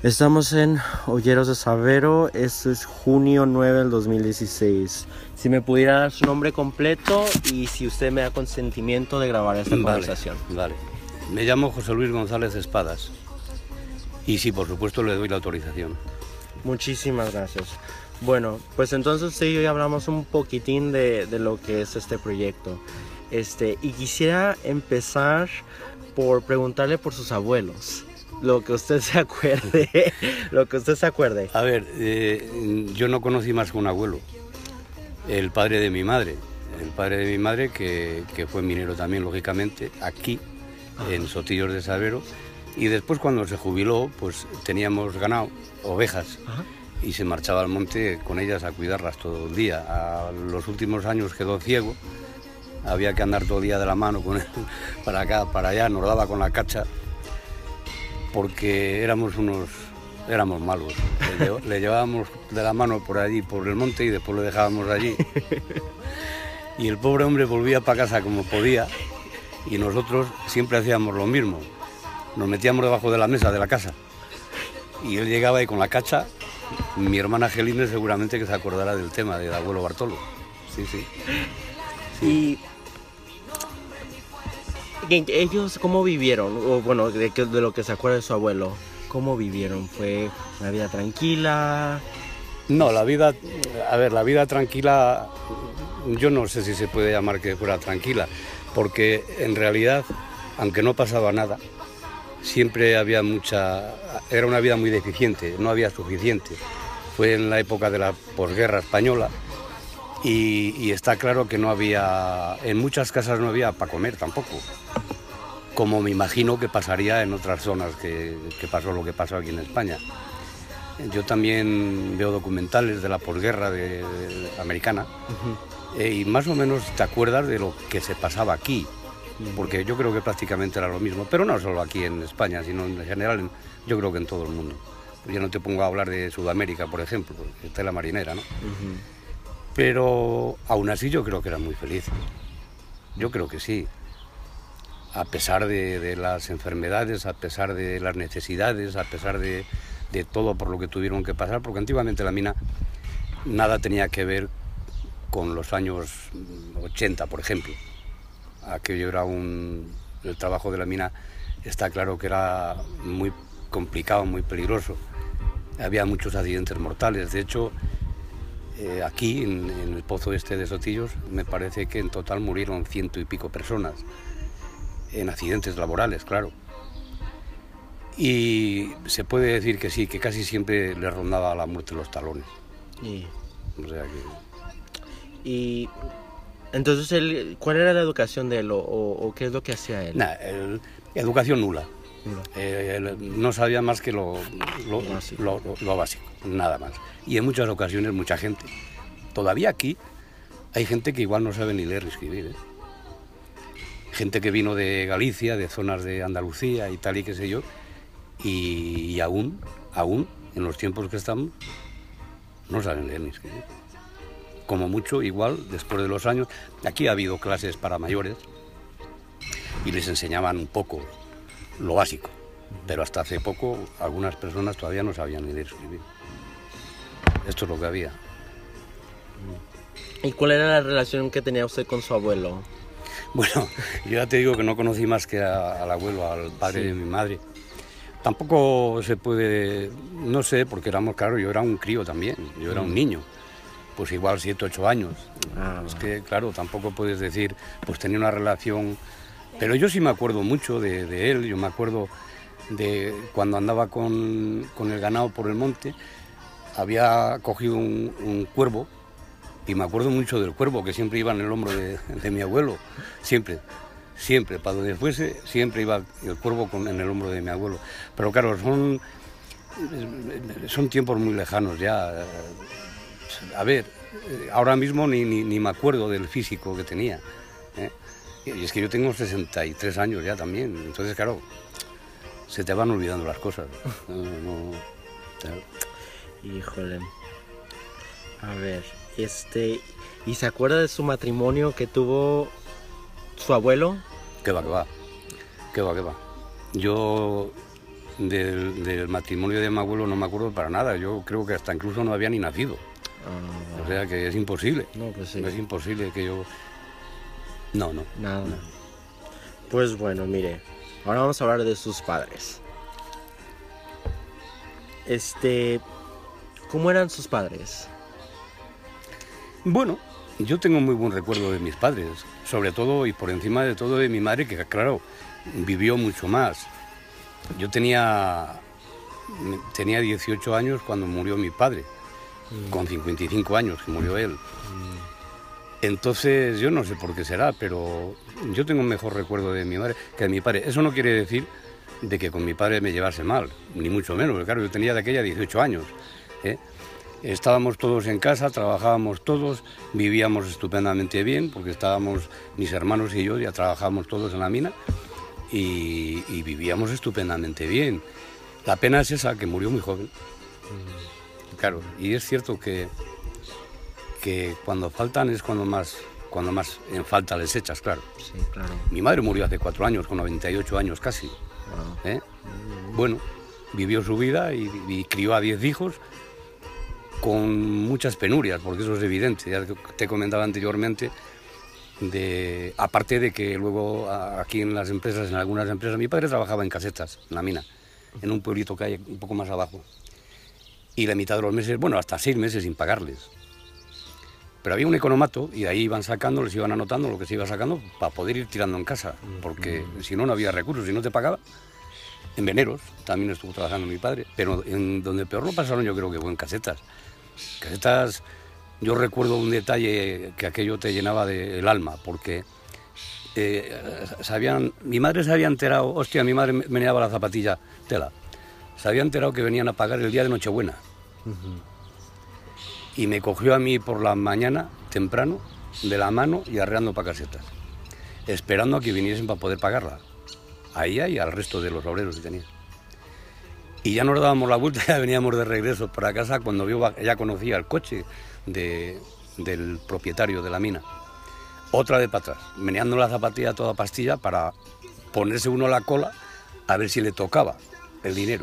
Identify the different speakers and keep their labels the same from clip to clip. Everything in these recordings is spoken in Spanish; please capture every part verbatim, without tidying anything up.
Speaker 1: Estamos en Olleros de Sabero, este es junio nueve del dos mil dieciséis. Si me pudiera dar su nombre completo y si usted me da consentimiento de grabar esta
Speaker 2: Vale,
Speaker 1: conversación.
Speaker 2: Vale, me llamo José Luis González Espadas y sí, por supuesto le doy la autorización.
Speaker 1: Muchísimas gracias. Bueno, pues entonces usted y yo ya hablamos un poquitín de, de lo que es este proyecto. Este, y quisiera empezar por preguntarle por sus abuelos. Lo que usted se acuerde, lo que usted se acuerde.
Speaker 2: A ver, eh, yo no conocí más que un abuelo, el padre de mi madre, el padre de mi madre que, que fue minero también, lógicamente, aquí, Ajá. en Sotillos de Sabero, y después cuando se jubiló, pues teníamos ganado, ovejas, Ajá. y se marchaba al monte con ellas a cuidarlas todo el día. A los últimos años quedó ciego, había que andar todo el día de la mano con él, para acá, para allá, nos daba con la cacha, porque éramos unos, éramos malos. Le, le llevábamos de la mano por allí, por el monte, y después lo dejábamos allí. Y el pobre hombre volvía para casa como podía, y nosotros siempre hacíamos lo mismo. Nos metíamos debajo de la mesa de la casa, y él llegaba ahí con la cacha. Mi hermana Angelina seguramente que se acordará del tema del abuelo Bartolo. Sí, sí.
Speaker 1: sí. Y ellos, ¿cómo vivieron? O bueno, de, de lo que se acuerda de su abuelo, ¿cómo vivieron? ¿Fue una vida tranquila?
Speaker 2: No, la vida, a ver, la vida tranquila, yo no sé si se puede llamar que fuera tranquila, porque en realidad, aunque no pasaba nada, siempre había mucha, era una vida muy deficiente, no había suficiente. Fue en la época de la posguerra española y, y está claro que no había, en muchas casas no había para comer tampoco, como me imagino que pasaría en otras zonas que, que pasó lo que pasó aquí en España. Yo también veo documentales de la posguerra de, de, americana, uh-huh. eh, y más o menos te acuerdas de lo que se pasaba aquí, porque yo creo que prácticamente era lo mismo, pero no solo aquí en España, sino en general, yo creo que en todo el mundo. Yo no te pongo a hablar de Sudamérica, por ejemplo, porque está en la marinera, ¿no? Uh-huh. Pero aún así yo creo que eran muy felices. Yo creo que sí. A pesar de, de las enfermedades, a pesar de las necesidades, a pesar de, de todo por lo que tuvieron que pasar, porque antiguamente la mina nada tenía que ver con los años ochenta, por ejemplo. Aquello era un... el trabajo de la mina está claro que era muy complicado, muy peligroso. Había muchos accidentes mortales. De hecho, eh, aquí, en, en el pozo este de Sotillos, me parece que en total murieron ciento y pico personas. En accidentes laborales, claro. Y se puede decir que sí, que casi siempre le rondaba la muerte los talones.
Speaker 1: Y...
Speaker 2: O sea que...
Speaker 1: y... Entonces, él, ¿cuál era la educación de él o, o qué es lo que hacía él?
Speaker 2: Nah, el, educación nula. nula. Eh, él no sabía más que lo, lo, lo, básico. Lo, lo, lo básico, nada más. Y en muchas ocasiones mucha gente. Todavía aquí hay gente que igual no sabe ni leer ni escribir, ¿eh? Gente que vino de Galicia, de zonas de Andalucía y tal y qué sé yo, y, y aún, aún, en los tiempos que estamos, no saben leer ni escribir. Como mucho, igual, después de los años, aquí ha habido clases para mayores y les enseñaban un poco lo básico, pero hasta hace poco algunas personas todavía no sabían ni leer ni escribir. Esto es lo que había.
Speaker 1: ¿Y cuál era la relación que tenía usted con su abuelo?
Speaker 2: Bueno, yo ya te digo que no conocí más que a, al abuelo, al padre sí. de mi madre. Tampoco se puede, no sé, porque éramos, claro, yo era un crío también, yo era un niño, pues igual siete, ocho años. Ah. Es que, claro, tampoco puedes decir, pues tenía una relación, pero yo sí me acuerdo mucho de, de él, yo me acuerdo de cuando andaba con, con el ganado por el monte, había cogido un, un cuervo. Y me acuerdo mucho del cuervo, que siempre iba en el hombro de, de mi abuelo, siempre, siempre, para donde fuese, siempre iba el cuervo con, en el hombro de mi abuelo. Pero claro, son, son tiempos muy lejanos ya. A ver, ahora mismo ni, ni, ni me acuerdo del físico que tenía, ¿eh? Y es que yo tengo sesenta y tres años ya también, entonces claro, se te van olvidando las cosas. No, no, te...
Speaker 1: Híjole, a ver... Este, ¿y se acuerda de su matrimonio que tuvo su abuelo?
Speaker 2: ¿Qué va, qué va? ¿Qué va, qué va? Yo del, del matrimonio de mi abuelo no me acuerdo para nada. Yo creo que hasta incluso no había ni nacido. Ah, o sea que es imposible.
Speaker 1: No, pues sí.
Speaker 2: Es imposible que yo... No, no.
Speaker 1: Nada.
Speaker 2: No.
Speaker 1: Pues bueno, mire, ahora vamos a hablar de sus padres. Este, ¿cómo eran sus padres?
Speaker 2: Bueno, yo tengo muy buen recuerdo de mis padres, sobre todo y por encima de todo de mi madre, que claro, vivió mucho más. Yo tenía, tenía dieciocho años cuando murió mi padre, mm. con cincuenta y cinco años que murió él. Mm. Entonces, yo no sé por qué será, pero yo tengo un mejor recuerdo de mi madre que de mi padre. Eso no quiere decir de que con mi padre me llevase mal, ni mucho menos, porque claro, yo tenía de aquella dieciocho años, ¿eh? Estábamos todos en casa, trabajábamos todos, vivíamos estupendamente bien, porque estábamos, mis hermanos y yo, ya trabajábamos todos en la mina, y, y vivíamos estupendamente bien. La pena es esa, que murió muy joven. Claro, y es cierto que, que cuando faltan es cuando más, cuando más en falta les echas, claro.
Speaker 1: Sí, claro.
Speaker 2: Mi madre murió hace cuatro años, con noventa y ocho años casi. Wow. ¿Eh? Bueno, vivió su vida y, y crió a diez hijos, con muchas penurias, porque eso es evidente, ya te comentaba anteriormente, de, aparte de que luego aquí en las empresas, en algunas empresas, mi padre trabajaba en casetas, en la mina, en un pueblito que hay un poco más abajo, y la mitad de los meses, bueno, hasta seis meses sin pagarles. Pero había un economato y de ahí iban sacando, les iban anotando lo que se iba sacando para poder ir tirando en casa, porque mm. si no, no había recursos, si no te pagaba. En Veneros también estuvo trabajando mi padre, pero en donde peor lo pasaron yo creo que fue en casetas. Casetas, yo recuerdo un detalle que aquello te llenaba del alma, porque eh, sabían, mi madre se había enterado, hostia, mi madre me meneaba la zapatilla, tela, se había enterado que venían a pagar el día de Nochebuena. Uh-huh. Y me cogió a mí por la mañana, temprano, de la mano y arreando para casetas, esperando a que viniesen para poder pagarla. A ella y al resto de los obreros que tenía. Y ya nos dábamos la vuelta, ya veníamos de regreso para casa cuando yo ya conocía el coche de, del propietario de la mina. Otra de para atrás, meneando la zapatilla a toda pastilla para ponerse uno la cola a ver si le tocaba el dinero.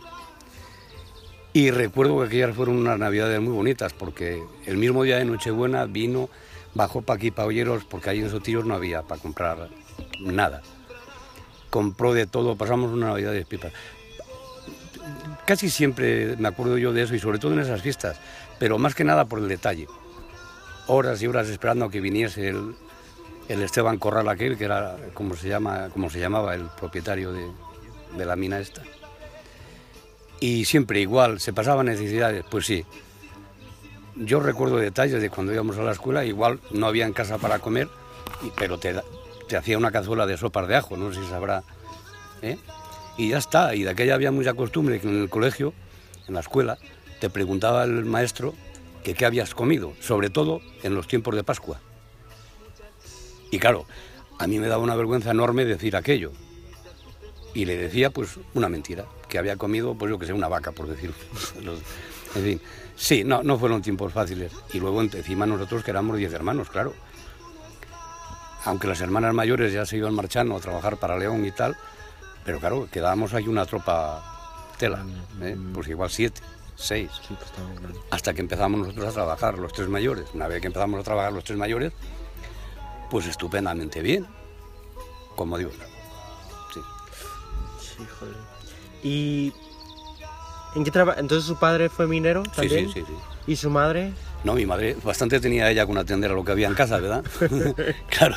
Speaker 2: Y recuerdo que aquellas fueron unas navidades muy bonitas, porque el mismo día de Nochebuena vino, bajó para aquí, para Olleros, porque ahí en Sotillos no había para comprar nada. Compró de todo, pasamos una Navidad de pipas. Casi siempre me acuerdo yo de eso, y sobre todo en esas fiestas, pero más que nada por el detalle. Horas y horas esperando a que viniese el, el Esteban Corral aquel, que era como se llama, como se llamaba el propietario de, de la mina esta. Y siempre igual, se pasaban necesidades, pues sí. Yo recuerdo detalles de cuando íbamos a la escuela, igual no había en casa para comer, y, pero te da, te hacía una cazuela de sopas de ajo, no sé si sabrá, ¿eh? Y ya está, y de aquella había mucha costumbre que en el colegio, en la escuela, te preguntaba el maestro que qué habías comido, sobre todo en los tiempos de Pascua. Y claro, a mí me daba una vergüenza enorme decir aquello, y le decía pues una mentira, que había comido, pues yo que sé, una vaca, por decirlo. En fin, sí, no, no fueron tiempos fáciles, y luego encima nosotros que éramos diez hermanos, claro. Aunque las hermanas mayores ya se iban marchando a trabajar para León y tal, pero claro, quedábamos ahí una tropa tela, ¿eh? Pues igual siete, seis, sí, pues también, ¿no? Hasta que empezamos nosotros a trabajar, los tres mayores. Una vez que empezamos a trabajar los tres mayores, pues estupendamente bien, como digo. Sí.
Speaker 1: Sí, joder. ¿Y en qué trabaja? Entonces su padre fue minero también.
Speaker 2: Sí, sí, sí, sí.
Speaker 1: ¿Y su madre?
Speaker 2: No, mi madre, bastante tenía ella con atender a lo que había en casa, ¿verdad? Claro.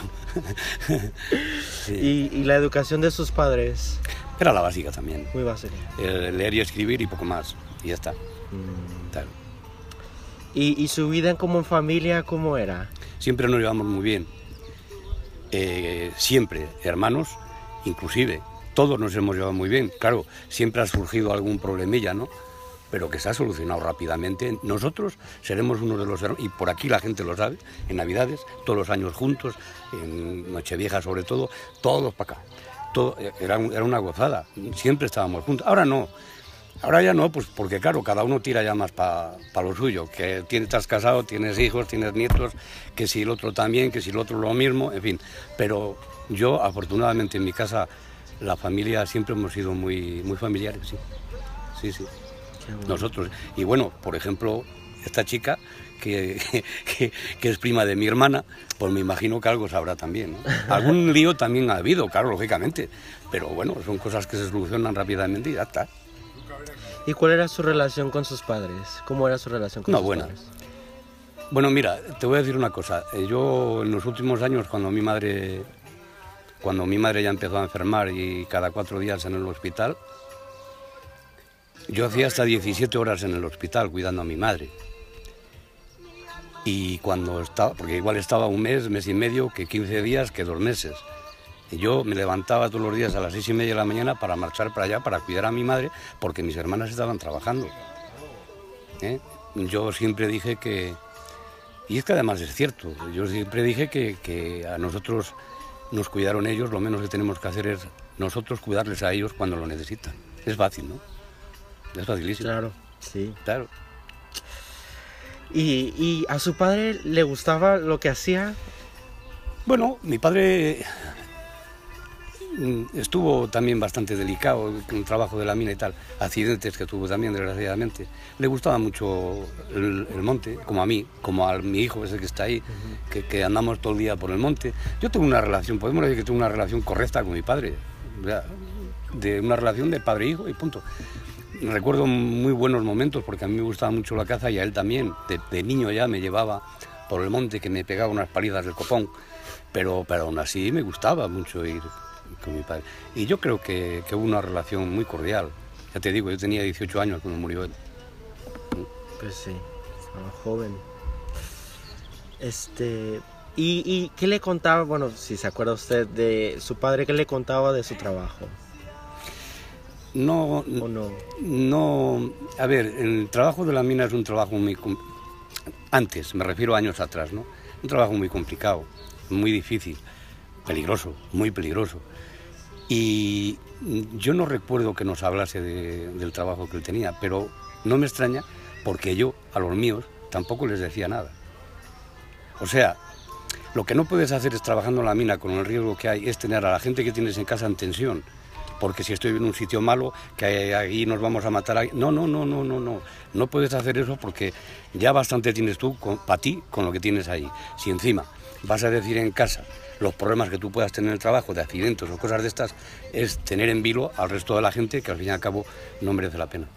Speaker 1: Sí. ¿Y, ¿Y la educación de sus padres?
Speaker 2: Era la básica también.
Speaker 1: Muy básica.
Speaker 2: El leer y escribir y poco más, y ya está.
Speaker 1: Mm.
Speaker 2: Claro.
Speaker 1: ¿Y, ¿Y su vida como en familia, cómo era?
Speaker 2: Siempre nos llevamos muy bien. Eh, siempre, hermanos, inclusive. Todos nos hemos llevado muy bien. Claro, siempre ha surgido algún problemilla, ¿no? Pero que se ha solucionado rápidamente. Nosotros seremos uno de los hermanos, y por aquí la gente lo sabe, en Navidades, todos los años juntos, en Nochevieja sobre todo, todos para acá. Todo, era, era una gozada, siempre estábamos juntos. Ahora no, ahora ya no, pues porque claro, cada uno tira ya más para pa lo suyo, que tienes, estás casado, tienes hijos, tienes nietos, que si el otro también, que si el otro lo mismo, en fin. Pero yo, afortunadamente, en mi casa, la familia siempre hemos sido muy, muy familiares, sí. Sí, sí.
Speaker 1: Bueno.
Speaker 2: Nosotros. Y bueno, por ejemplo, esta chica, que, que, que es prima de mi hermana, pues me imagino que algo sabrá también, ¿no? Algún lío también ha habido, claro, lógicamente. Pero bueno, son cosas que se solucionan rápidamente y ya está.
Speaker 1: ¿Y cuál era su relación con sus padres? ¿Cómo era su relación con
Speaker 2: No,
Speaker 1: sus
Speaker 2: buena.
Speaker 1: padres?
Speaker 2: Bueno, mira, te voy a decir una cosa. Yo en los últimos años, cuando mi madre, cuando mi madre ya empezó a enfermar y cada cuatro días en el hospital, yo hacía hasta diecisiete horas en el hospital cuidando a mi madre. Y cuando estaba, porque igual estaba un mes, mes y medio, que quince días, que dos meses. Y yo me levantaba todos los días a las seis y media de la mañana para marchar para allá, para cuidar a mi madre, porque mis hermanas estaban trabajando. ¿Eh? Yo siempre dije que, y es que además es cierto, yo siempre dije que, que a nosotros nos cuidaron ellos, lo menos que tenemos que hacer es nosotros cuidarles a ellos cuando lo necesitan. Es fácil, ¿no? Es facilísimo.
Speaker 1: Claro, sí.
Speaker 2: Claro.
Speaker 1: ¿Y, y a su padre le gustaba lo que hacía?
Speaker 2: Bueno, mi padre estuvo también bastante delicado con el trabajo de la mina y tal, accidentes que tuvo también, desgraciadamente. Le gustaba mucho el, el monte, como a mí, como a mi hijo ese que está ahí, uh-huh. que, que andamos todo el día por el monte. Yo tengo una relación, podemos decir que tengo una relación correcta con mi padre, de una relación de padre e hijo y punto. Recuerdo muy buenos momentos porque a mí me gustaba mucho la caza y a él también. De, de niño ya me llevaba por el monte, que me pegaba unas palizas del copón, pero, pero aún así me gustaba mucho ir con mi padre. Y yo creo que, que hubo una relación muy cordial. Ya te digo, yo tenía dieciocho años cuando murió él.
Speaker 1: Pues sí, estaba joven. Este, ¿y, y qué le contaba, bueno, si se acuerda usted de su padre, qué le contaba de su trabajo?
Speaker 2: No,
Speaker 1: ¿O no?
Speaker 2: No, a ver, el trabajo de la mina es un trabajo muy... Antes, me refiero a años atrás, ¿no? Un trabajo muy complicado, muy difícil, peligroso, muy peligroso. Y yo no recuerdo que nos hablase de, del trabajo que él tenía, pero no me extraña porque yo, a los míos, tampoco les decía nada. O sea, lo que no puedes hacer es, trabajando en la mina con el riesgo que hay, es tener a la gente que tienes en casa en tensión. Porque si estoy en un sitio malo, que ahí nos vamos a matar. Ahí. No, no, no, no, no, no. No puedes hacer eso porque ya bastante tienes tú, para ti, con lo que tienes ahí. Si encima vas a decir en casa los problemas que tú puedas tener en el trabajo, de accidentes o cosas de estas, es tener en vilo al resto de la gente que al fin y al cabo no merece la pena.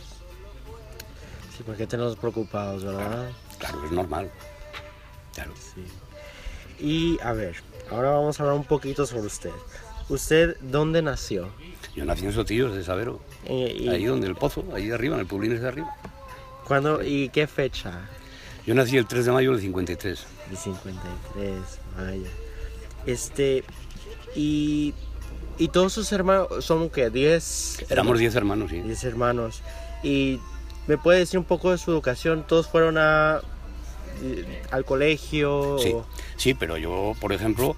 Speaker 1: Sí, porque tenemos preocupados, ¿verdad?
Speaker 2: Claro, claro, es normal. Claro.
Speaker 1: Sí. Y a ver, ahora vamos a hablar un poquito sobre usted. ¿Usted dónde nació?
Speaker 2: Yo nací en Sotillos de Sabero, eh, y... ahí donde el pozo, ahí arriba, en el pueblín de arriba.
Speaker 1: ¿Cuándo y qué fecha?
Speaker 2: Yo nací el tres de mayo del cincuenta y tres.
Speaker 1: De cincuenta y tres, vaya. Este, y, y todos sus hermanos, ¿son qué? ¿diez?
Speaker 2: Éramos diez hermanos, sí.
Speaker 1: diez hermanos. ¿Y me puede decir un poco de su educación? ¿Todos fueron a, al colegio?
Speaker 2: Sí,
Speaker 1: o...
Speaker 2: sí, pero yo, por ejemplo...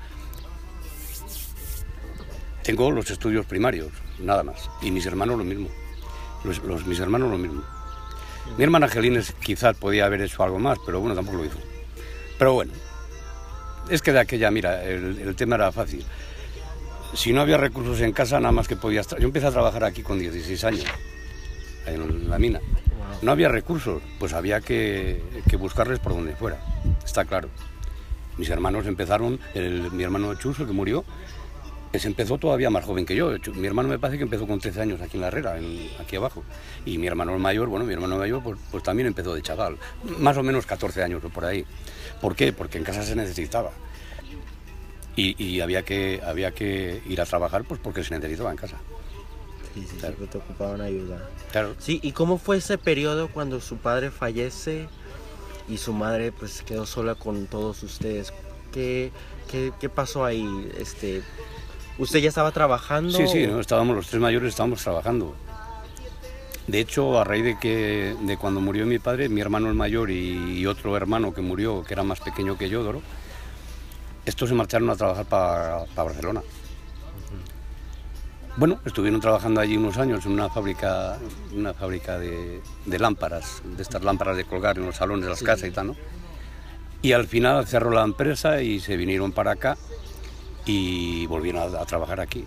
Speaker 2: Tengo los estudios primarios, nada más. Y mis hermanos lo mismo. Los, los, mis hermanos lo mismo. Mi hermana Angelines quizás podía haber hecho algo más, pero bueno, tampoco lo hizo. Pero bueno, es que de aquella, mira, el, el tema era fácil. Si no había recursos en casa, nada más que podías... Yo empecé a trabajar aquí con dieciséis años, en la mina. No había recursos, pues había que, que buscarles por donde fuera, está claro. Mis hermanos empezaron, el, mi hermano Chuso, que murió, se empezó todavía más joven que yo. Mi hermano me parece que empezó con trece años aquí en la Herrera, en, aquí abajo. Y mi hermano mayor, bueno, mi hermano mayor pues, pues también empezó de chaval, más o menos catorce años o por ahí. ¿Por qué? Porque en casa se necesitaba. Y, y había, que, había que ir a trabajar pues porque se necesitaba en casa.
Speaker 1: Sí, sí, claro. Sí, te ocupaban ayuda.
Speaker 2: Claro.
Speaker 1: Sí, ¿y cómo fue ese periodo cuando su padre fallece y su madre pues quedó sola con todos ustedes? ¿Qué, qué, qué pasó ahí? Este... ¿Usted ya estaba trabajando?
Speaker 2: Sí, sí, ¿no? Estábamos los tres mayores, estábamos trabajando. De hecho, a raíz de que de cuando murió mi padre, mi hermano el mayor y, y otro hermano que murió, que era más pequeño que yo, Doro, estos se marcharon a trabajar para pa Barcelona. Uh-huh. Bueno, estuvieron trabajando allí unos años en una fábrica, una fábrica de, de lámparas, de estas lámparas de colgar en los salones de las sí. casas y tal, ¿no? Y al final cerró la empresa y se vinieron para acá y volvieron a, a trabajar aquí.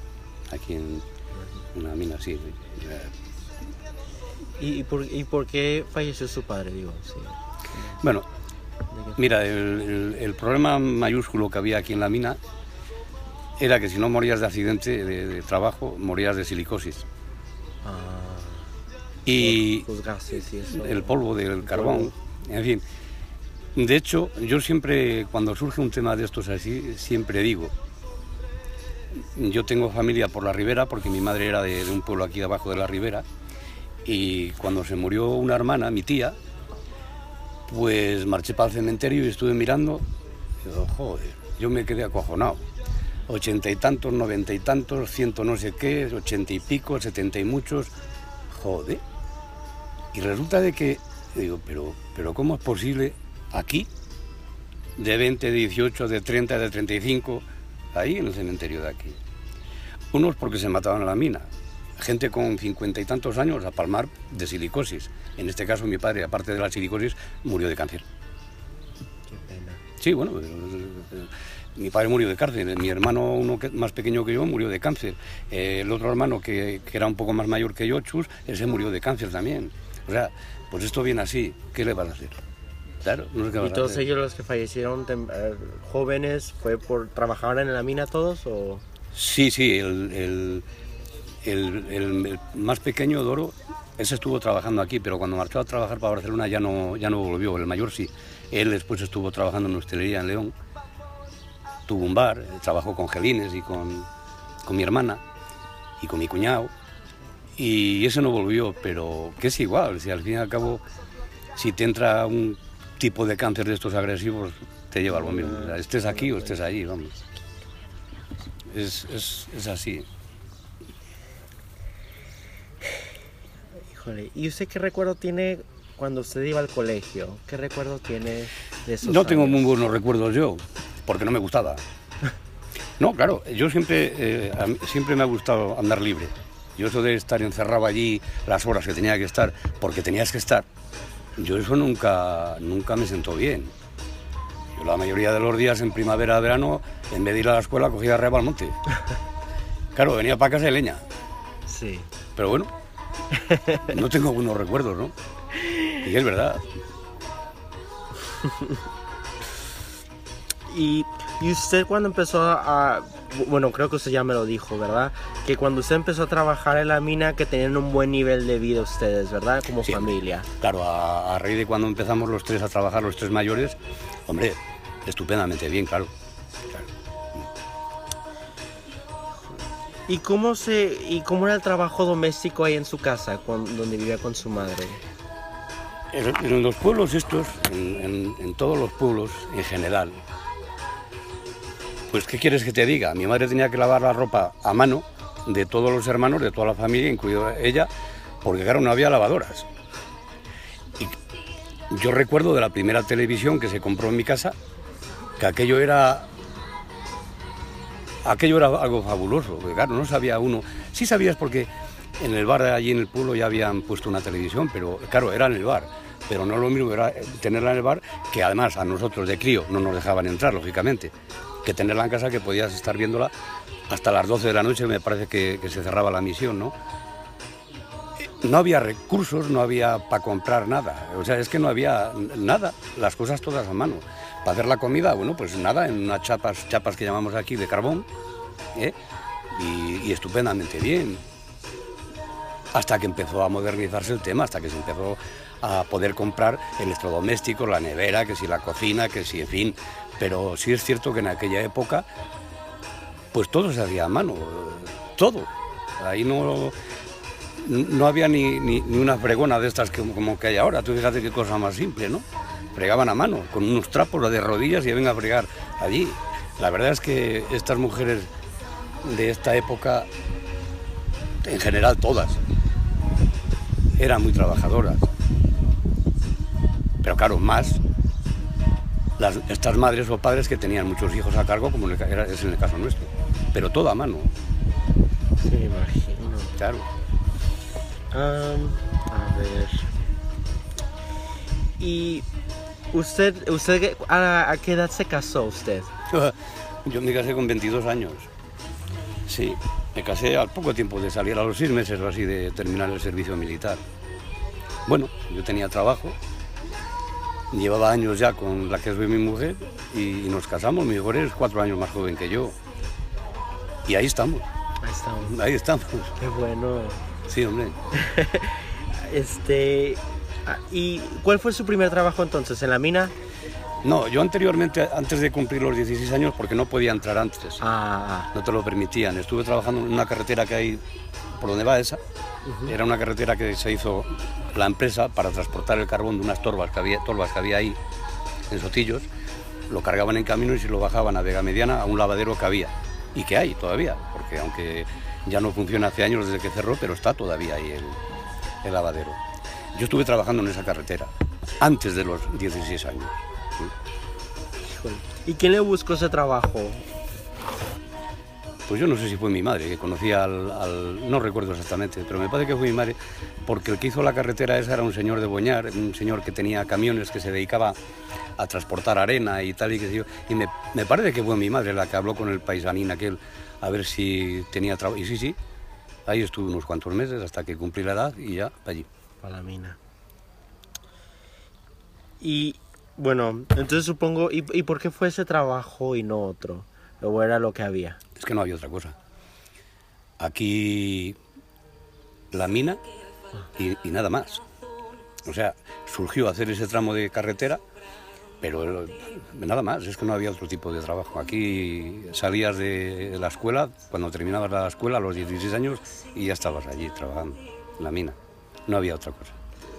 Speaker 2: aquí en una mina, sí.
Speaker 1: ¿Y, y, por, ¿Y por qué falleció su padre, digo? Sí.
Speaker 2: Bueno, mira, el, el, el problema mayúsculo que había aquí en la mina era que si no morías de accidente de, de trabajo, morías de silicosis.
Speaker 1: Ah,
Speaker 2: y
Speaker 1: los gases y eso.
Speaker 2: El polvo del
Speaker 1: el
Speaker 2: carbón,
Speaker 1: polvo.
Speaker 2: En fin. De hecho, yo siempre, cuando surge un tema de estos así, siempre digo, yo tengo familia por la ribera, porque mi madre era de, de un pueblo aquí abajo de la ribera, y cuando se murió una hermana, mi tía, pues marché para el cementerio y estuve mirando, y digo, joder, yo me quedé acojonado. Ochenta y tantos, noventa y tantos, ciento no sé qué, ochenta y pico, setenta y muchos, joder. Y resulta de que, digo, pero, pero ¿cómo es posible aquí, de veinte, de dieciocho, de treinta, de treinta y cinco, ahí en el cementerio de aquí? Unos porque se mataban en la mina, gente con cincuenta y tantos años a palmar de silicosis. En este caso mi padre, aparte de la silicosis, murió de cáncer.
Speaker 1: Qué pena.
Speaker 2: Sí, bueno, mi padre murió de cáncer, mi hermano, uno que, más pequeño que yo, murió de cáncer. Eh, el otro hermano, que, que era un poco más mayor que yo, Chus, ese murió de cáncer también. O sea, pues esto viene así, ¿qué le van a hacer? Claro, no sé qué
Speaker 1: ¿Y todos ellos los que fallecieron eh, jóvenes, fue por trabajar en la mina todos o...?
Speaker 2: Sí, sí, el, el, el, el, el más pequeño, Doro, ese estuvo trabajando aquí, pero cuando marchó a trabajar para Barcelona ya no, ya no volvió, el mayor sí. Él después estuvo trabajando en hostelería en León, tuvo un bar, trabajó con Gelines y con, con mi hermana y con mi cuñado, y ese no volvió, pero que es igual, si al fin y al cabo, si te entra un tipo de cáncer de estos agresivos, te lleva algo mismo, o sea, estés aquí o estés allí, vamos. Es, es, es así.
Speaker 1: Híjole, ¿y usted qué recuerdo tiene cuando usted iba al colegio? ¿Qué recuerdo tiene de esos
Speaker 2: No tengo
Speaker 1: años?
Speaker 2: muy buenos recuerdos yo, porque no me gustaba. No, claro, yo siempre, eh, a mí siempre me ha gustado andar libre. Yo eso de estar encerrado allí las horas que tenía que estar, porque tenías que estar, yo eso nunca, nunca me sentó bien. Yo la mayoría de los días en primavera, verano, en vez de ir a la escuela, cogía reba al monte. Claro, venía para casa de leña.
Speaker 1: Sí.
Speaker 2: Pero bueno, no tengo buenos recuerdos, ¿no? Y es verdad.
Speaker 1: Y, y usted cuando empezó a... Bueno, creo que usted ya me lo dijo, ¿verdad? Que cuando usted empezó a trabajar en la mina, que tenían un buen nivel de vida ustedes, ¿verdad? Como
Speaker 2: Sí,
Speaker 1: familia.
Speaker 2: Claro, a, a raíz de cuando empezamos los tres a trabajar, los tres mayores, hombre, estupendamente bien, claro. claro.
Speaker 1: ¿Y cómo, se, ¿Y cómo era el trabajo doméstico ahí en su casa, cuando, donde vivía con su madre?
Speaker 2: En, en los pueblos estos, en, en, en todos los pueblos en general, pues ¿qué quieres que te diga? Mi madre tenía que lavar la ropa a mano de todos los hermanos, de toda la familia, incluido ella, porque claro, no había lavadoras. Y yo recuerdo de la primera televisión que se compró en mi casa, que aquello era... Aquello era algo fabuloso, porque claro, no sabía uno... Sí sabías porque en el bar allí en el pueblo ya habían puesto una televisión, pero claro, era en el bar. Pero no lo mismo era tenerla en el bar, que además a nosotros de crío no nos dejaban entrar, lógicamente, que tenerla en casa, que podías estar viéndola hasta las doce de la noche, me parece que, que se cerraba la emisión, ¿no? No había recursos, no había para comprar nada, o sea, es que no había nada, las cosas todas a mano. Para hacer la comida, bueno, pues nada, en unas chapas, chapas que llamamos aquí de carbón, ¿eh? y, y estupendamente bien. Hasta que empezó a modernizarse el tema, hasta que se empezó a poder comprar electrodomésticos, la nevera, que si la cocina, que si, en fin. Pero sí es cierto que en aquella época, pues todo se hacía a mano, todo. Ahí no, no había ni, ni, ni una fregona de estas que, como que hay ahora. Tú fíjate qué cosa más simple, ¿no? Fregaban a mano, con unos trapos de rodillas y venga a fregar allí. La verdad es que estas mujeres de esta época, en general todas, eran muy trabajadoras. Pero claro, más las, estas madres o padres que tenían muchos hijos a cargo, como era, es en el caso nuestro. Pero todo a mano.
Speaker 1: Sí, me imagino.
Speaker 2: Claro.
Speaker 1: Um, a ver... Y... ¿Usted, usted a, a qué edad se casó usted?
Speaker 2: Yo me casé con veintidós años. Sí, Me casé al poco tiempo de salir, a los seis meses o así de terminar el servicio militar. Bueno, yo tenía trabajo, llevaba años ya con la que es mi mujer y, y nos casamos. Mi mujer es cuatro años más joven que yo. Y ahí estamos.
Speaker 1: Ahí estamos.
Speaker 2: Ahí estamos.
Speaker 1: Qué bueno.
Speaker 2: Sí, hombre.
Speaker 1: este, ¿y cuál fue su primer trabajo entonces? ¿En la mina?
Speaker 2: No, yo anteriormente, antes de cumplir los dieciséis años, porque no podía entrar antes.
Speaker 1: Ah.
Speaker 2: No te lo permitían. Estuve trabajando en una carretera que hay por donde va esa. Uh-huh. Era una carretera que se hizo la empresa para transportar el carbón de unas torbas que había, torbas que había ahí en Sotillos. Lo cargaban en camino y se lo bajaban a Vega Mediana a un lavadero que había. Y que hay todavía, porque aunque ya no funciona hace años desde que cerró, pero está todavía ahí el, el lavadero. Yo estuve trabajando en esa carretera antes de los dieciséis años.
Speaker 1: ¿Y quién le buscó ese trabajo?
Speaker 2: Pues yo no sé si fue mi madre, que conocía al, al... no recuerdo exactamente, pero me parece que fue mi madre, porque el que hizo la carretera esa era un señor de Boñar, un señor que tenía camiones, que se dedicaba a transportar arena y tal, y que yo, y me, me parece que fue mi madre la que habló con el paisanín aquel, a ver si tenía trabajo, y sí, sí, ahí estuve unos cuantos meses hasta que cumplí la edad y ya, para allí.
Speaker 1: Para la mina. Y... Bueno, entonces supongo, ¿y, ¿y por qué fue ese trabajo y no otro? ¿O era lo que había?
Speaker 2: Es que no había otra cosa. Aquí la mina y, y nada más. O sea, surgió hacer ese tramo de carretera, pero nada más, es que no había otro tipo de trabajo. Aquí salías de la escuela, cuando terminabas la escuela a los dieciséis años, y ya estabas allí trabajando en la mina. No había otra cosa.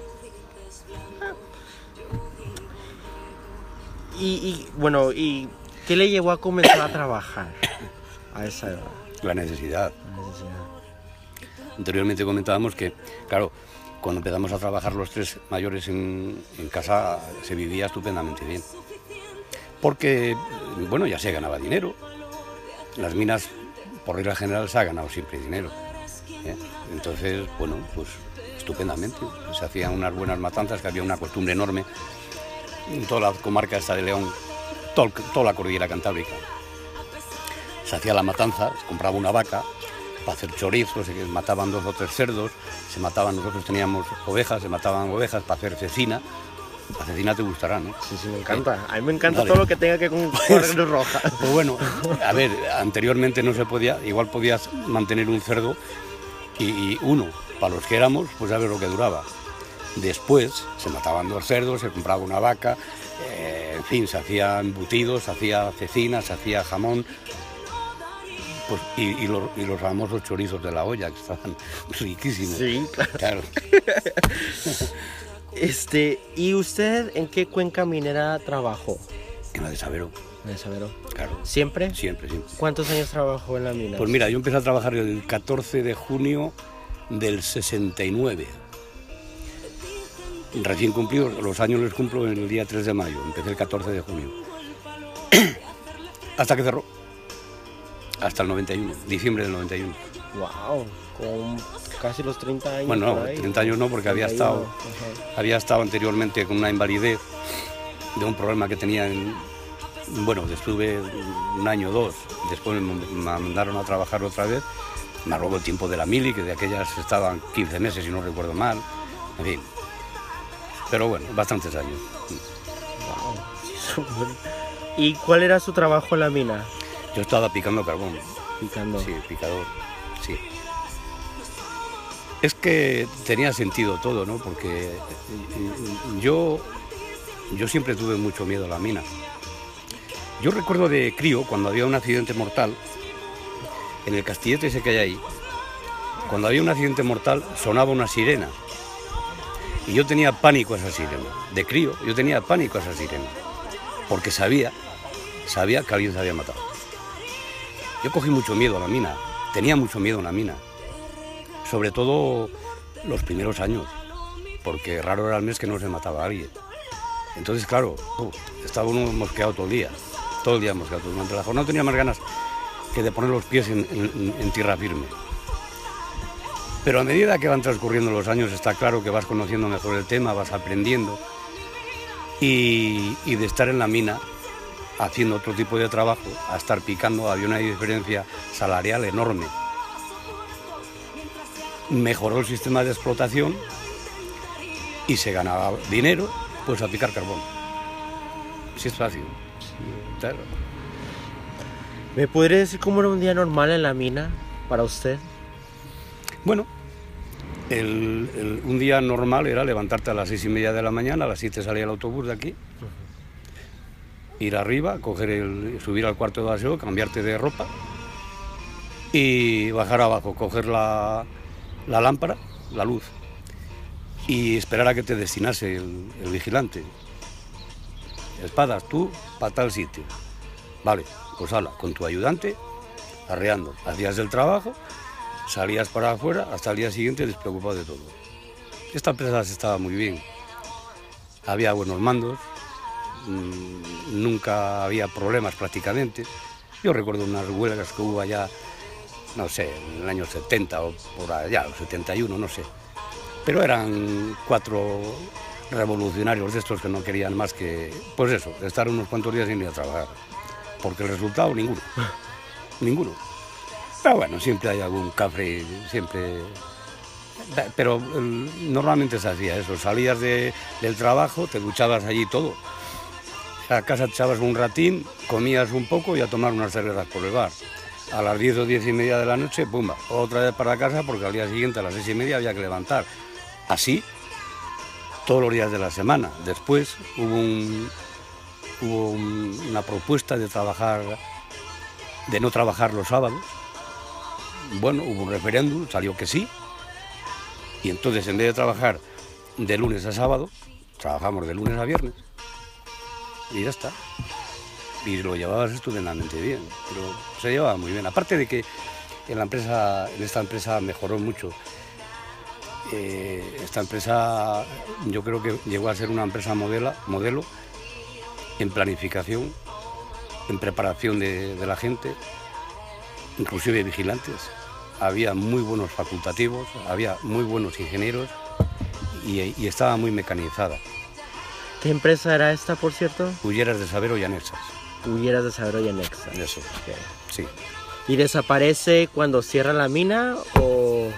Speaker 1: Y, y bueno, ¿y qué le llevó a comenzar a trabajar a esa edad?
Speaker 2: La necesidad.
Speaker 1: La necesidad.
Speaker 2: Anteriormente comentábamos que, claro, cuando empezamos a trabajar los tres mayores en, en casa se vivía estupendamente bien. Porque, bueno, ya se ganaba dinero. Las minas, por regla general, se ha ganado siempre dinero. ¿eh? Entonces, bueno, pues estupendamente. Se hacían unas buenas matanzas, que había una costumbre enorme en toda la comarca esta de León, todo, toda la cordillera cantábrica. Se hacía la matanza, se compraba una vaca para hacer chorizos, se mataban dos o tres cerdos, se mataban, nosotros teníamos ovejas, se mataban ovejas para hacer cecina. La cecina te gustará, ¿no?
Speaker 1: Sí, sí, me encanta. ¿Eh? A mí me encanta
Speaker 2: vale.
Speaker 1: Todo lo que tenga que con carne roja.
Speaker 2: Pues bueno, a ver, anteriormente no se podía, igual podías mantener un cerdo y, y uno, para los que éramos, pues a ver lo que duraba. Después se mataban dos cerdos, se compraba una vaca, eh, en fin, se hacían embutidos, se hacía cecina, se hacía jamón, pues, y, y, los, y los famosos chorizos de la olla, que estaban riquísimos.
Speaker 1: Sí, claro.
Speaker 2: claro.
Speaker 1: Este, ¿y usted en qué cuenca minera trabajó?
Speaker 2: En la de Sabero.
Speaker 1: En el Sabero.
Speaker 2: Claro.
Speaker 1: ¿Siempre?
Speaker 2: Siempre, siempre.
Speaker 1: ¿Cuántos años trabajó en la mina?
Speaker 2: Pues mira, yo empecé a trabajar el catorce de junio del sesenta y nueve. Recién cumplido, los años los cumplo el día tres de mayo, empecé el catorce de junio. Hasta que cerró. Hasta el noventa y uno, diciembre del noventa y uno.
Speaker 1: Wow, con casi los treinta años.
Speaker 2: Bueno,
Speaker 1: por
Speaker 2: no,
Speaker 1: ahí.
Speaker 2: treinta años no, porque había estado, había estado anteriormente con una invalidez de un problema que tenía en, bueno, estuve un año o dos, después me mandaron a trabajar otra vez, me robó el tiempo de la mili, que de aquellas estaban quince meses si no recuerdo mal, en fin. Pero bueno, bastantes años.
Speaker 1: Wow, sí, son buenos. ¿Y cuál era su trabajo en la mina?
Speaker 2: Yo estaba picando carbón.
Speaker 1: Picando.
Speaker 2: Sí, picador, sí. Es que tenía sentido todo, ¿no? Porque yo, yo siempre tuve mucho miedo a la mina. Yo recuerdo de crío, cuando había un accidente mortal, en el castillete ese que hay ahí, cuando había un accidente mortal sonaba una sirena. Y yo tenía pánico a esa sirena. De crío, yo tenía pánico a esa sirena. Porque sabía, sabía que alguien se había matado. Yo cogí mucho miedo a la mina. Tenía mucho miedo a la mina. Sobre todo los primeros años. Porque raro era el mes que no se mataba a alguien. Entonces, claro, uh, estaba uno mosqueado todo el día. Todo el día mosqueado. Durante la jornada no tenía más ganas que de poner los pies en, en, en tierra firme. Pero a medida que van transcurriendo los años está claro que vas conociendo mejor el tema, vas aprendiendo y, y de estar en la mina haciendo otro tipo de trabajo a estar picando había una diferencia salarial enorme, mejoró el sistema de explotación y se ganaba dinero pues a picar carbón. Sí, es fácil. Claro.
Speaker 1: ¿Me podría decir cómo era un día normal en la mina para usted?
Speaker 2: Bueno, el, el, un día normal era levantarte a las seis y media de la mañana, a las siete salía el autobús de aquí, uh-huh. ir arriba, coger el, subir al cuarto de aseo, cambiarte de ropa y bajar abajo, coger la, la lámpara, la luz, y esperar a que te destinase el, el vigilante. Espadas, tú, para tal sitio. Vale, pues hala, con tu ayudante, arreando. Hacías el trabajo, salías para afuera, hasta el día siguiente despreocupado de todo. Esta empresa estaba muy bien. Había buenos mandos, mmm, nunca había problemas prácticamente. Yo recuerdo unas huelgas que hubo allá, no sé, en el año setenta o por allá, o setenta y uno, no sé. Pero eran cuatro revolucionarios de estos que no querían más que, pues eso, estar unos cuantos días sin ir a trabajar. Porque el resultado, ninguno. Ninguno. Pero bueno, siempre hay algún cafre, siempre... Pero el, normalmente se hacía eso, salías de, del trabajo, te duchabas allí todo. A casa te echabas un ratín, comías un poco y a tomar unas cervezas por el bar. A las diez o diez y media de la noche, pumba, otra vez para casa porque al día siguiente a las seis y media había que levantar. Así, todos los días de la semana. Después hubo, un, hubo un, una propuesta de trabajar, de no trabajar los sábados. Bueno, hubo un referéndum, salió que sí. Y entonces en vez de trabajar de lunes a sábado, trabajamos de lunes a viernes. Y ya está. Y lo llevabas estupendamente bien, pero se llevaba muy bien. Aparte de que en la empresa, en esta empresa mejoró mucho. Eh, esta empresa yo creo que llegó a ser una empresa modelo, modelo en planificación, en preparación de, de la gente, inclusive vigilantes. Había muy buenos facultativos, había muy buenos ingenieros y, y estaba muy mecanizada.
Speaker 1: ¿Qué empresa era esta, por cierto?
Speaker 2: Hulleras de Sabero y Anexas.
Speaker 1: Hulleras de Sabero y Anexas.
Speaker 2: Eso, okay. Sí.
Speaker 1: ¿Y desaparece cuando cierra la mina o...?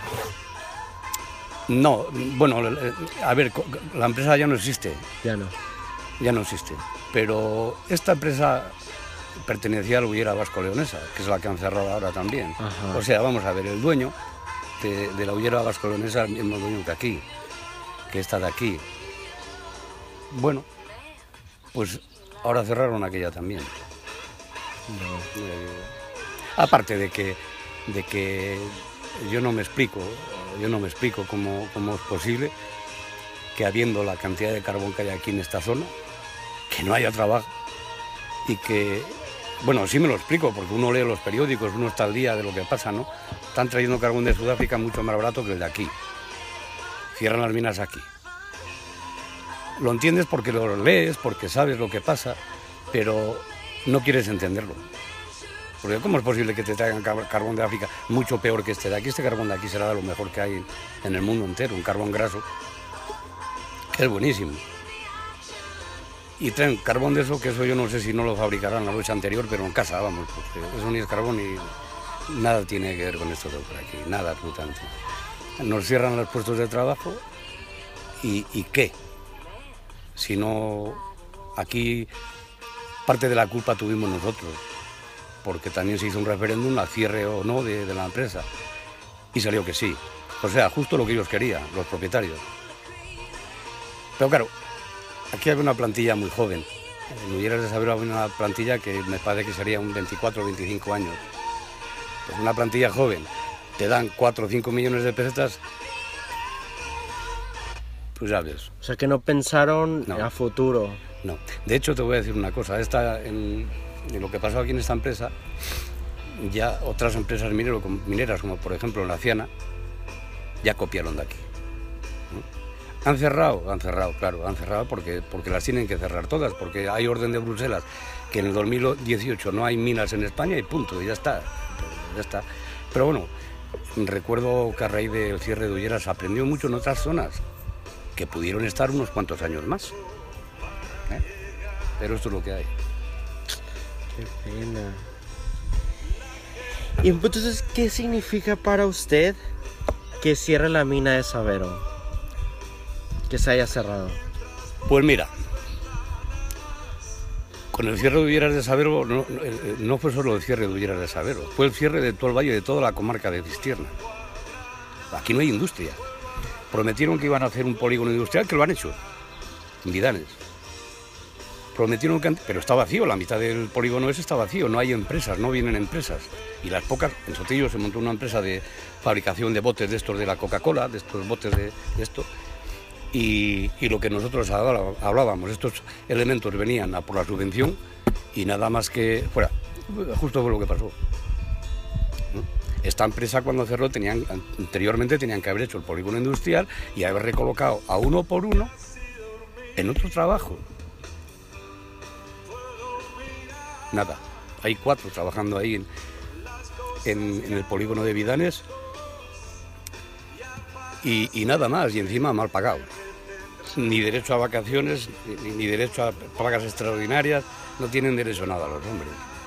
Speaker 2: No, bueno, a ver, la empresa ya no existe.
Speaker 1: Ya no.
Speaker 2: Ya no existe. Pero esta empresa pertenecía a la Hullera Vasco-Leonesa, que es la que han cerrado ahora también. Ajá. O sea, vamos a ver, el dueño de, de la Hullera Vasco-Leonesa es el mismo dueño que aquí, que está de aquí. Bueno, pues ahora cerraron aquella también. No. Eh, aparte de que, de que yo no me explico, yo no me explico cómo, cómo es posible que habiendo la cantidad de carbón que hay aquí en esta zona, que no haya trabajo y que, bueno, sí me lo explico, porque uno lee los periódicos, uno está al día de lo que pasa, ¿no? Están trayendo carbón de Sudáfrica mucho más barato que el de aquí. Cierran las minas aquí. Lo entiendes porque lo lees, porque sabes lo que pasa, pero no quieres entenderlo. Porque ¿cómo es posible que te traigan carbón de África mucho peor que este de aquí? Este carbón de aquí será de lo mejor que hay en el mundo entero, un carbón graso, que es buenísimo. Y traen carbón de eso, que eso yo no sé si no lo fabricarán la noche anterior, pero en casa, vamos, porque eso ni es carbón ni nada tiene que ver con esto de por aquí, nada absolutamente. Nos cierran los puestos de trabajo y, ¿y qué? Si no, aquí parte de la culpa tuvimos nosotros, porque también se hizo un referéndum al cierre o no de, de la empresa, y salió que sí. O sea, justo lo que ellos querían, los propietarios. Pero claro, aquí había una plantilla muy joven. En Hulleras de Sabero había una plantilla que me parece que sería un veinticuatro o veinticinco años. Pues una plantilla joven, te dan cuatro o cinco millones de pesetas, pues ya ves.
Speaker 1: O sea, que no pensaron
Speaker 2: no,
Speaker 1: a futuro.
Speaker 2: No. De hecho, te voy a decir una cosa. Esta, en, en lo que pasó aquí en esta empresa, ya otras empresas minero, mineras, como por ejemplo la Ciana, ya copiaron de aquí. ¿No? ¿Han cerrado? Han cerrado, claro, han cerrado porque, porque las tienen que cerrar todas, porque hay orden de Bruselas que en el dos mil dieciocho no hay minas en España y punto, y ya está. Ya está. Pero bueno, recuerdo que a raíz del cierre de Hulleras se aprendió mucho en otras zonas, que pudieron estar unos cuantos años más. ¿Eh? Pero esto es lo que hay.
Speaker 1: Qué pena. ¿Y entonces qué significa para usted que cierre la mina de Sabero? Que se haya cerrado.
Speaker 2: Pues mira, con el cierre de Ulleras de Sabero no, no, no fue solo el cierre de Ulleras de Sabero, fue el cierre de todo el valle, de toda la comarca de Cistierna. Aquí no hay industria. Prometieron que iban a hacer un polígono industrial, que lo han hecho, en Vidanes. Prometieron que... pero está vacío, la mitad del polígono ese está vacío, no hay empresas, no vienen empresas. Y las pocas, en Sotillo se montó una empresa de fabricación de botes de estos de la Coca-Cola, de estos botes de, de esto. Y, y lo que nosotros hablábamos, estos elementos venían a por la subvención y nada más que fuera, justo fue lo que pasó. Esta empresa cuando cerró, tenían, anteriormente tenían que haber hecho el polígono industrial y haber recolocado a uno por uno en otro trabajo. Nada, hay cuatro trabajando ahí en, en, en el polígono de Vidanes y, y nada más, y encima mal pagado. Ni derecho a vacaciones, ni, ni derecho a pagas extraordinarias, no tienen derecho a nada los hombres.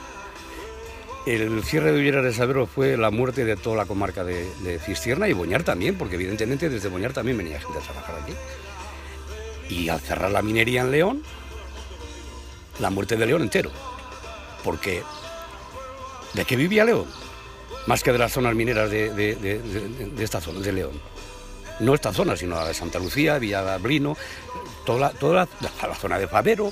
Speaker 2: El cierre de Ulleras de Sabero fue la muerte de toda la comarca de, de Cistierna y Boñar también, porque evidentemente desde Boñar también venía gente a trabajar aquí. Y al cerrar la minería en León, la muerte de León entero. Porque ¿de qué vivía León? Más que de las zonas mineras de, de, de, de, de esta zona, de León. No esta zona, sino la de Santa Lucía, Villablino, toda, la, toda la, la zona de Favero.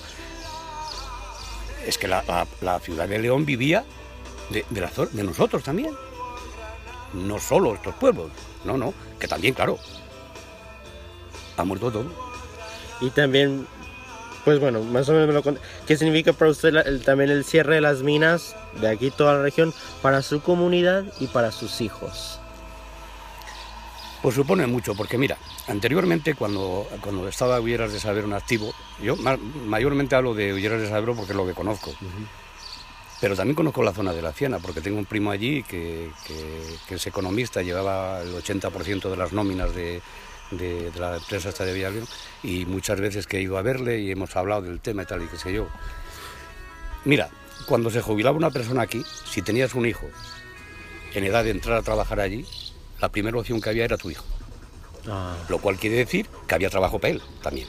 Speaker 2: Es que la, la, la ciudad de León vivía de, de, la, de nosotros también. No solo estos pueblos, no, no, que también, claro, ha muerto todo.
Speaker 1: Y también, pues bueno, más o menos me lo cont- ¿qué significa para usted la, el, también el cierre de las minas de aquí toda la región para su comunidad y para sus hijos?
Speaker 2: Pues supone mucho, porque mira, anteriormente cuando, cuando estaba Ulleras de Sabero en activo, yo ma mayormente hablo de Ulleras de Sabero porque es lo que conozco, uh-huh. Pero también conozco la zona de la Ciana, porque tengo un primo allí que, que, que es economista, llevaba el ochenta por ciento de las nóminas de, de, de la empresa esta de Villablino, y muchas veces que he ido a verle y hemos hablado del tema y tal y qué sé yo. Mira, cuando se jubilaba una persona aquí, si tenías un hijo en edad de entrar a trabajar allí, la primera opción que había era tu hijo. Ah. Lo cual quiere decir que había trabajo para él también.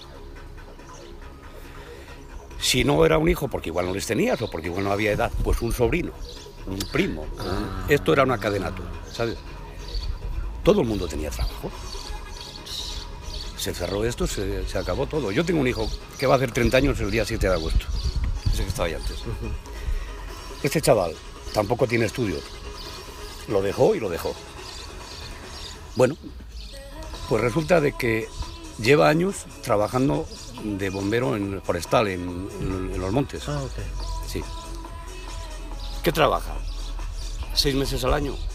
Speaker 2: Si no era un hijo, porque igual no les tenías o porque igual no había edad, pues un sobrino, un primo. Ah. Un... Esto era una cadenatura, ¿sabes? Todo el mundo tenía trabajo. Se cerró esto, se, se acabó todo. Yo tengo un hijo que va a hacer treinta años el día siete de agosto. Ese que estaba ahí antes. Uh-huh. Este chaval tampoco tiene estudios. Lo dejó y lo dejó. Bueno, pues resulta de que lleva años trabajando de bombero en forestal, en, en, en los montes.
Speaker 1: Ah, ok.
Speaker 2: Sí. ¿Qué trabaja? ¿Seis meses al año?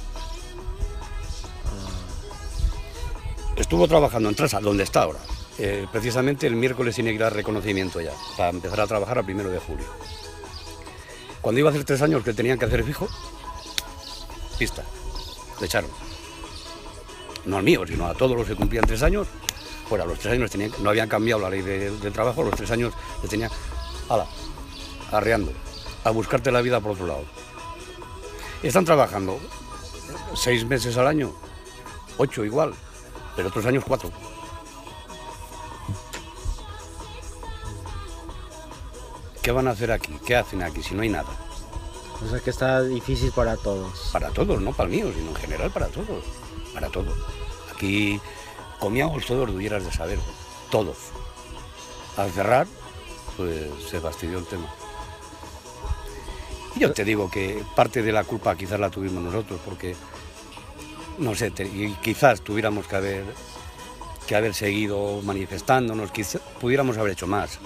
Speaker 2: Ah. Estuvo trabajando en Trasa, donde está ahora. Eh, precisamente el miércoles tiene que ir a reconocimiento ya, para empezar a trabajar al primero de julio. Cuando iba a hacer tres años que tenían que hacer fijo, pista, le echaron. No al mío, sino a todos los que cumplían tres años, fuera, los tres años tenían, no habían cambiado la ley de, de trabajo, los tres años le tenían, ala, arreando, a buscarte la vida por otro lado. Están trabajando seis meses al año, ocho igual, pero otros años cuatro. ¿Qué van a hacer aquí? ¿Qué hacen aquí si no hay nada?
Speaker 1: O sea que está difícil para todos.
Speaker 2: Para todos, no para el mío, sino en general para todos. Para todo. Aquí comíamos todos de Ulleras de Sabero, todos. Al cerrar, pues se fastidió el tema. Y yo te digo que parte de la culpa quizás la tuvimos nosotros, porque, no sé, te, y quizás tuviéramos que haber, que haber seguido manifestándonos, quizás pudiéramos haber hecho más.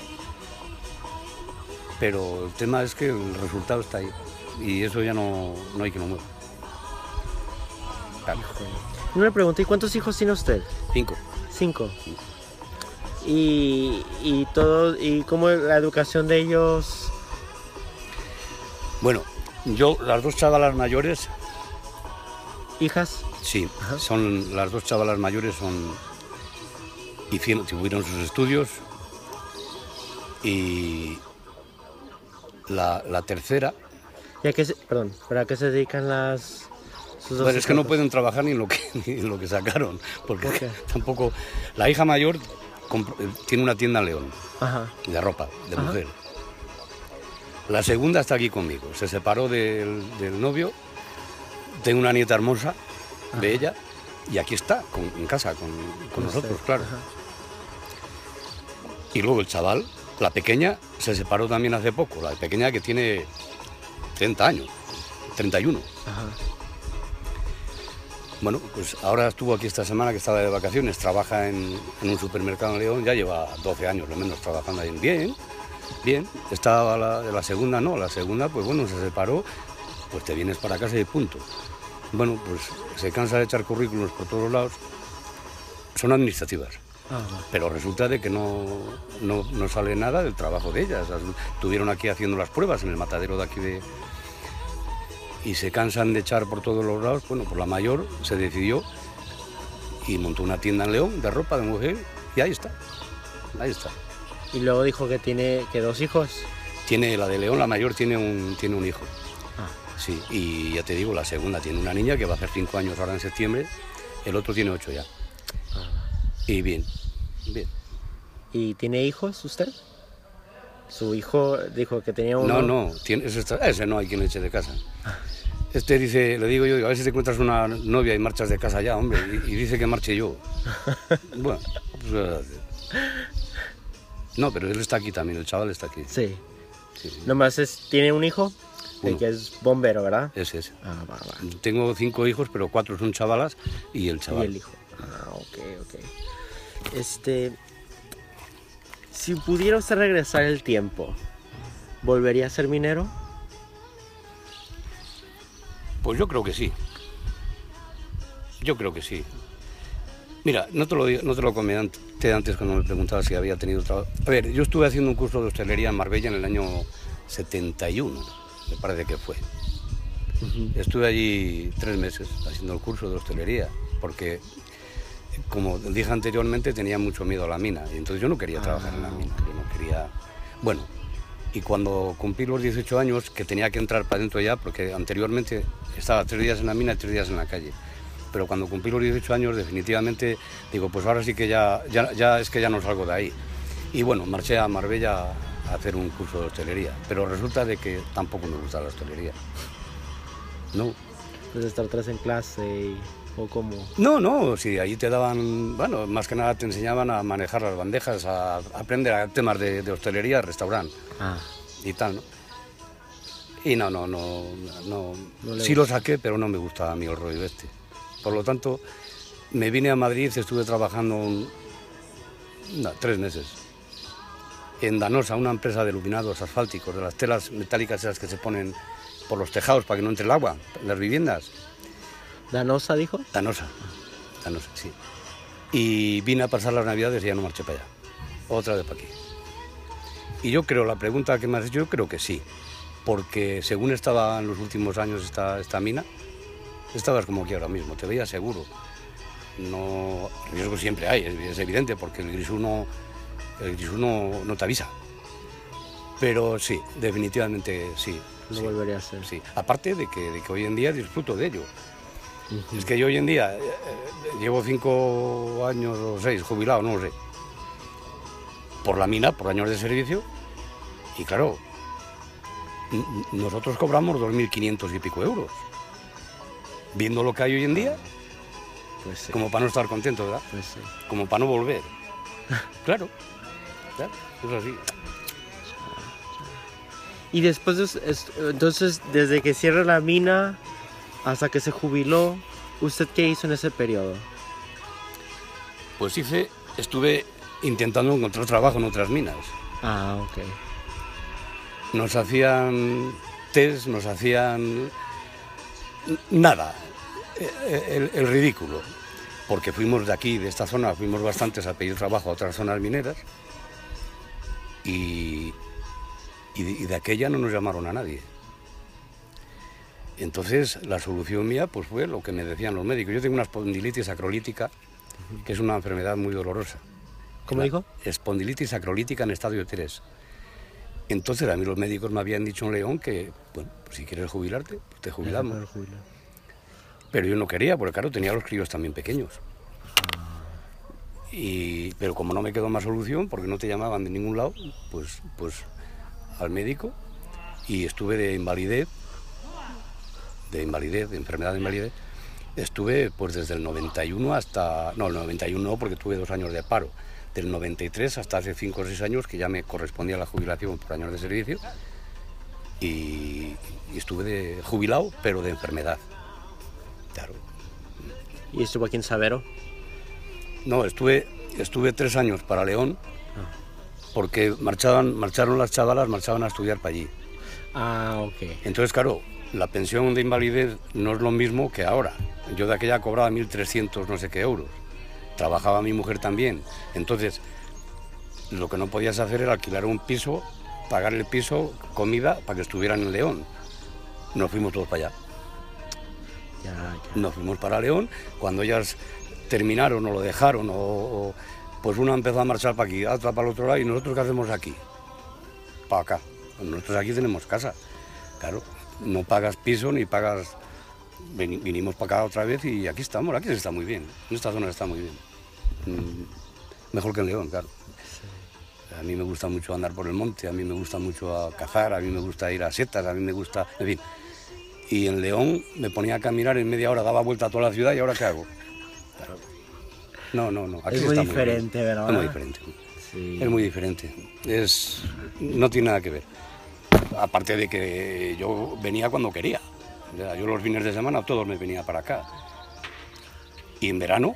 Speaker 2: Pero el tema es que el resultado está ahí, y eso ya no, no hay que lo mueva. Claro.
Speaker 1: Una pregunta, ¿y cuántos hijos tiene usted?
Speaker 2: Cinco.
Speaker 1: Cinco. Sí. Y, y todo, ¿y cómo es la educación de ellos?
Speaker 2: Bueno, yo, las dos chavalas mayores...
Speaker 1: ¿Hijas?
Speaker 2: Sí, ajá. Son las dos chavalas mayores, son hicieron, tuvieron sus estudios, y la, la tercera...
Speaker 1: ¿Y a qué se, perdón, ¿para qué se dedican las Sus dos
Speaker 2: Bueno, es que no
Speaker 1: hijos.
Speaker 2: pueden trabajar ni en lo que, ni en lo que sacaron, porque
Speaker 1: ¿Por qué?
Speaker 2: tampoco... La hija mayor compro- tiene una tienda en León,
Speaker 1: Ajá.
Speaker 2: de ropa, de
Speaker 1: Ajá.
Speaker 2: mujer. La segunda está aquí conmigo, se separó del, del novio, tengo una nieta hermosa de
Speaker 1: Ajá.
Speaker 2: ella, y aquí está, con- en casa, con, con
Speaker 1: Usted,
Speaker 2: nosotros, claro.
Speaker 1: ajá.
Speaker 2: Y luego el chaval, la pequeña, se separó también hace poco, la pequeña que tiene treinta años, treinta y uno.
Speaker 1: Ajá.
Speaker 2: Bueno, pues ahora estuvo aquí esta semana que estaba de vacaciones, trabaja en, en un supermercado en León, ya lleva doce años lo menos trabajando ahí. Bien, bien. Estaba la, la segunda, no, la segunda, pues bueno, se separó, pues te vienes para casa y punto. Bueno, pues se cansa de echar currículos por todos lados, son administrativas,
Speaker 1: Ah, va.
Speaker 2: pero resulta de que no, no, no sale nada del trabajo de ellas. Estuvieron aquí haciendo las pruebas en el matadero de aquí de... y se cansan de echar por todos los lados. Bueno, pues la mayor se decidió y montó una tienda en León de ropa de mujer y ahí está, ahí está.
Speaker 1: Y luego dijo que tiene que dos hijos.
Speaker 2: Tiene la de León, la mayor tiene un, tiene un hijo,
Speaker 1: Ah,
Speaker 2: sí, y ya te digo, la segunda tiene una niña que va a hacer cinco años ahora en septiembre, el otro tiene ocho ya.
Speaker 1: ah.
Speaker 2: Y bien, bien.
Speaker 1: ¿Y tiene hijos usted? Su hijo dijo que tenía uno.
Speaker 2: No, no, tiene, ese, está- ese no hay quien le eche de casa. Este dice, le digo yo, a ver si te encuentras una novia y marchas de casa ya, hombre, y, y dice que marche yo. Bueno, pues, no, pero él está aquí también, el chaval está aquí.
Speaker 1: Sí.
Speaker 2: Sí, sí.
Speaker 1: Nomás es, tiene un hijo, el
Speaker 2: Uno.
Speaker 1: que es bombero, ¿verdad?
Speaker 2: Ese es.
Speaker 1: Ah, va, va.
Speaker 2: Tengo cinco hijos, pero cuatro son chavalas y el
Speaker 1: Y
Speaker 2: chaval.
Speaker 1: el hijo. Ah, ok, ok. Este, si pudiera usted regresar el tiempo, ¿volvería a ser minero?
Speaker 2: Pues yo creo que sí. Yo creo que sí. Mira, no te lo, di- no te lo comenté antes cuando me preguntabas si había tenido trabajo. A ver, yo estuve haciendo un curso de hostelería en Marbella en el año setenta y uno, me parece que fue. Estuve allí tres meses haciendo el curso de hostelería, porque, como dije anteriormente, tenía mucho miedo a la mina, y entonces yo no quería trabajar en la mina, yo no quería... Bueno, y cuando cumplí los dieciocho años, que tenía que entrar para adentro ya, porque anteriormente estaba tres días en la mina y tres días en la calle, pero cuando cumplí los dieciocho años, definitivamente, digo, pues ahora sí que ya, ya, ya es que ya no salgo de ahí. Y bueno, marché a Marbella a hacer un curso de hostelería, pero resulta de que tampoco me gusta la hostelería. No,
Speaker 1: Pues estar atrás en clase y, o como...
Speaker 2: no, no, sí, allí te daban, bueno, más que nada te enseñaban a manejar las bandejas, a aprender a temas de, de hostelería, restaurante
Speaker 1: Ah,
Speaker 2: y tal, ¿no? Y no, no, no, no,
Speaker 1: No le
Speaker 2: sí lo saqué, pero no me gustaba a mí el rollo este. Por lo tanto, me vine a Madrid, estuve trabajando un- no, tres meses en Danosa, una empresa de iluminados asfálticos, de las telas metálicas esas que se ponen por los tejados para que no entre el agua, en las viviendas.
Speaker 1: ¿Danosa dijo?
Speaker 2: Danosa, Danosa, sí. Y vine a pasar las navidades y ya no marché para allá. Otra vez para aquí. Y yo creo, la pregunta que me has hecho, yo creo que sí. Porque según estaba en los últimos años esta, esta mina, estabas como aquí ahora mismo, te veías seguro. No, riesgo siempre hay, es, es evidente, porque el grisú no, el grisú no, no te avisa. Pero sí, definitivamente sí.
Speaker 1: Lo
Speaker 2: sí,
Speaker 1: volvería a hacer.
Speaker 2: sí. Aparte de que, de que hoy en día disfruto de ello. Es que yo hoy en día eh, eh, llevo cinco años o seis jubilado, no lo sé, por la mina, por años de servicio, y claro, n- n- nosotros cobramos dos mil quinientos y pico euros. Viendo lo que hay hoy en día,
Speaker 1: Pues sí.
Speaker 2: como para no estar contento, ¿verdad?
Speaker 1: Pues sí.
Speaker 2: Como para no volver. Claro, claro, es así.
Speaker 1: Y después, de, es- entonces, desde que cierra la mina hasta que se jubiló, ¿usted qué hizo en ese periodo?
Speaker 2: Pues hice, estuve intentando encontrar trabajo en otras minas.
Speaker 1: Ah, ok.
Speaker 2: Nos hacían test, nos hacían nada, el, el ridículo, porque fuimos de aquí, de esta zona, fuimos bastantes a pedir trabajo a otras zonas mineras y, y, de, y de aquella no nos llamaron a nadie. Entonces la solución mía pues fue lo que me decían los médicos. Yo tengo una espondilitis acrolítica, que es una enfermedad muy dolorosa.
Speaker 1: ¿Cómo
Speaker 2: La
Speaker 1: dijo?
Speaker 2: Espondilitis acrolítica en estadio tres. Entonces a mí los médicos me habían dicho en León que, bueno, pues si quieres jubilarte, pues te jubilamos.
Speaker 1: Para jubilar.
Speaker 2: Pero yo no quería, porque claro, tenía los críos también pequeños. Y, pero como no me quedó más solución, porque no te llamaban de ningún lado, pues, pues al médico, y estuve de invalidez, de invalidez, de enfermedad de invalidez, estuve pues desde el noventa y uno hasta, no, el noventa y uno no, porque tuve dos años de paro, del noventa y tres hasta hace cinco o seis años, que ya me correspondía la jubilación por años de servicio, y, y estuve de jubilado, pero de enfermedad, claro.
Speaker 1: ¿Y estuvo aquí en Sabero?
Speaker 2: No, estuve, estuve tres años para León, porque marchaban, marcharon las chavalas, marchaban a estudiar para allí.
Speaker 1: Ah, ok.
Speaker 2: Entonces, claro, la pensión de invalidez no es lo mismo que ahora. Yo de aquella cobraba mil trescientos no sé qué euros. Trabajaba mi mujer también. Entonces, lo que no podías hacer era alquilar un piso, pagar el piso, comida, para que estuvieran en León. Nos fuimos todos para allá.
Speaker 1: Ya, ya.
Speaker 2: Nos fuimos para León. Cuando ellas terminaron o lo dejaron, o, o pues una empezó a marchar para aquí, otra para el otro lado, y nosotros ¿qué hacemos aquí? Para acá. Nosotros aquí tenemos casa, claro, no pagas piso ni pagas, Ven, vinimos para acá otra vez y aquí estamos, aquí se está muy bien, en esta zona está muy bien, mm, mejor que en León, claro. Sí. A mí me gusta mucho andar por el monte, a mí me gusta mucho a cazar, a mí me gusta ir a setas, a mí me gusta, en fin. Y en León me ponía a caminar en media hora, daba vuelta a toda la ciudad y ¿ahora qué hago? Claro. No, no, no. Aquí
Speaker 1: es muy diferente, muy ¿verdad?
Speaker 2: Es muy diferente. Sí. Es muy diferente. Es, no tiene nada que ver. Aparte de que yo venía cuando quería. O sea, yo los fines de semana todos me venía para acá. Y en verano,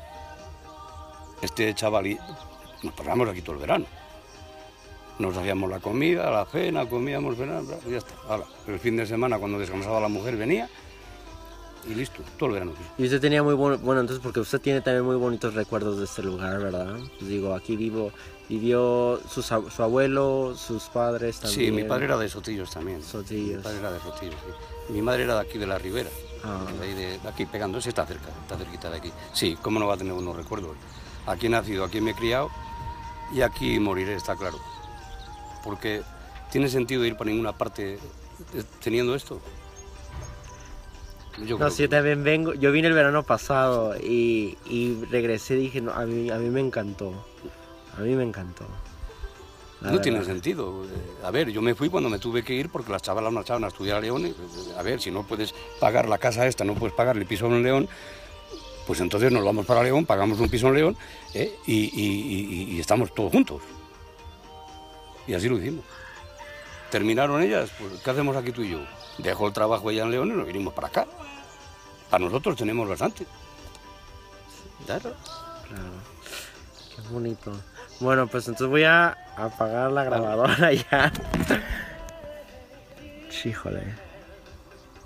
Speaker 2: este chaval y nos pasamos aquí todo el verano. Nos hacíamos la comida, la cena, comíamos, cena, y ya está. Ahora, el fin de semana cuando descansaba la mujer venía. Y listo, todo el verano.
Speaker 1: Y usted tenía muy bueno, bueno, entonces porque usted tiene también muy bonitos recuerdos de este lugar, ¿verdad? Pues digo, aquí vivo, vivió su, su abuelo, sus padres también.
Speaker 2: Sí, mi padre era de Sotillos también.
Speaker 1: Sotillos.
Speaker 2: Mi padre era de Sotillos, sí. Mi madre era de aquí, de la Ribera. Ah. De, ahí de, de aquí pegándose, está cerca, está cerquita de aquí. Sí, cómo no va a tener unos recuerdos. Aquí he nacido, aquí me he criado y aquí moriré, está claro. Porque tiene sentido ir para ninguna parte teniendo esto.
Speaker 1: Yo no, sí, yo también vengo, yo vine el verano pasado y, y regresé y dije, no, a mí, a mí me encantó, a mí me encantó.
Speaker 2: No verdad. Tiene sentido. A ver, yo me fui cuando me tuve que ir porque las chavalas marchaban a estudiar a León. Y, a ver, si no puedes pagar la casa esta, no puedes pagar el piso en León, pues entonces nos vamos para León, pagamos un piso en León ¿eh? y, y, y, y estamos todos juntos. Y así lo hicimos. Terminaron ellas, pues ¿qué hacemos aquí tú y yo? Dejó el trabajo ella en León y nos vinimos para acá. Para nosotros tenemos bastante.
Speaker 1: Claro. Claro. Qué bonito. Bueno, pues entonces voy a apagar la grabadora ya. Híjole.